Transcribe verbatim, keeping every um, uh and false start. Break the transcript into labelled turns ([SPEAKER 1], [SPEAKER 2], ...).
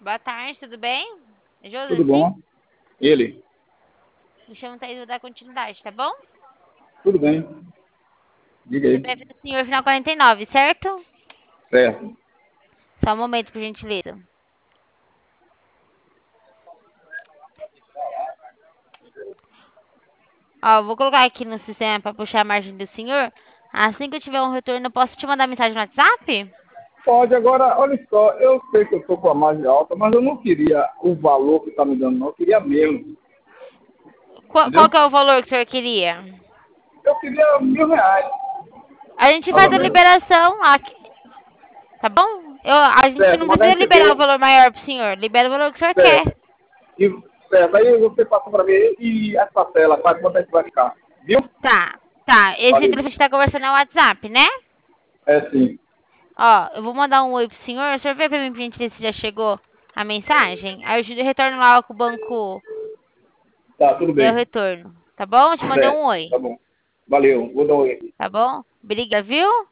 [SPEAKER 1] Boa tarde, tudo bem?
[SPEAKER 2] Tudo
[SPEAKER 1] Joseph?
[SPEAKER 2] bom? Ele?
[SPEAKER 1] Me chamo Thaís, vou dar continuidade, tá bom?
[SPEAKER 2] Tudo bem. Diga
[SPEAKER 1] C
[SPEAKER 2] aí.
[SPEAKER 1] P F do senhor, final quarenta e nove, certo?
[SPEAKER 2] Certo.
[SPEAKER 1] Só um momento, por gentileza. Ó, vou colocar aqui no sistema para puxar a margem do senhor. Assim que eu tiver um retorno, eu posso te mandar mensagem no WhatsApp?
[SPEAKER 2] Pode, agora, olha só, eu sei que eu estou com a margem alta, mas eu não queria o valor que está me dando, não. Eu queria mesmo.
[SPEAKER 1] Qual, qual
[SPEAKER 2] Entendeu?
[SPEAKER 1] que é o valor que o senhor queria?
[SPEAKER 2] Eu queria mil reais,
[SPEAKER 1] A gente
[SPEAKER 2] mais
[SPEAKER 1] faz
[SPEAKER 2] ou
[SPEAKER 1] a
[SPEAKER 2] menos.
[SPEAKER 1] liberação aqui, tá bom? Eu, a gente
[SPEAKER 2] Certo,
[SPEAKER 1] não
[SPEAKER 2] mas aí
[SPEAKER 1] precisa liberar o
[SPEAKER 2] entendeu?
[SPEAKER 1] valor maior pro senhor. Libera o valor que o senhor quer.
[SPEAKER 2] Certo. E, certo, aí você passa para mim e essa tela, quase quanto é que vai ficar? Viu?
[SPEAKER 1] Tá, tá. Esse
[SPEAKER 2] Valeu.
[SPEAKER 1] telefone que a gente tá conversando é o WhatsApp, né?
[SPEAKER 2] É sim.
[SPEAKER 1] Ó, eu vou mandar um oi pro senhor. O senhor vê pra mim pra gente ver se já chegou a mensagem? Aí eu retorno lá com o banco
[SPEAKER 2] Tá, tudo
[SPEAKER 1] deu
[SPEAKER 2] bem.
[SPEAKER 1] retorno. Tá bom? Eu te mandei um
[SPEAKER 2] Certo,
[SPEAKER 1] oi.
[SPEAKER 2] tá bom. Valeu, vou dar um oi aqui.
[SPEAKER 1] Tá bom? Obrigada, viu?